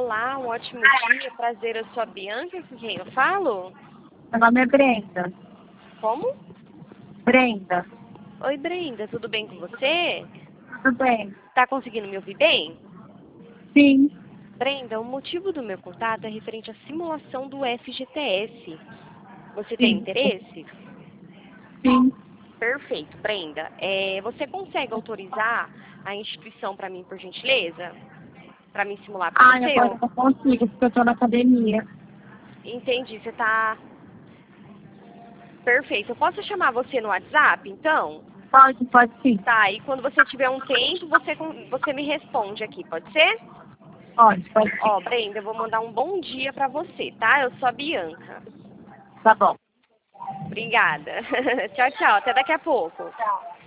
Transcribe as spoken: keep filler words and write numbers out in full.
Olá, um ótimo dia. Prazer, eu sou a Bianca, com quem eu falo? Meu nome é Brenda. Como? Brenda. Oi, Brenda, tudo bem com você? Tudo bem? Tá conseguindo me ouvir bem? Sim. Brenda, o motivo do meu contato é referente à simulação do F G T S. Você tem Sim. interesse? Sim. Perfeito, Brenda. É, você consegue autorizar a inscrição para mim, por gentileza? Para mim simular para Ai, você? agora eu Eu não consigo, porque eu tô na academia. entendi, você tá... Perfeito. Eu posso chamar você no WhatsApp, então? Pode, pode sim. Tá, e quando você tiver um tempo, você, você me responde aqui, pode ser? Pode, pode sim. Ó, Brenda, eu vou mandar um bom dia pra você, tá? Eu sou a Bianca. Tá bom. Obrigada. Tchau, tchau. Até daqui a pouco. Tchau.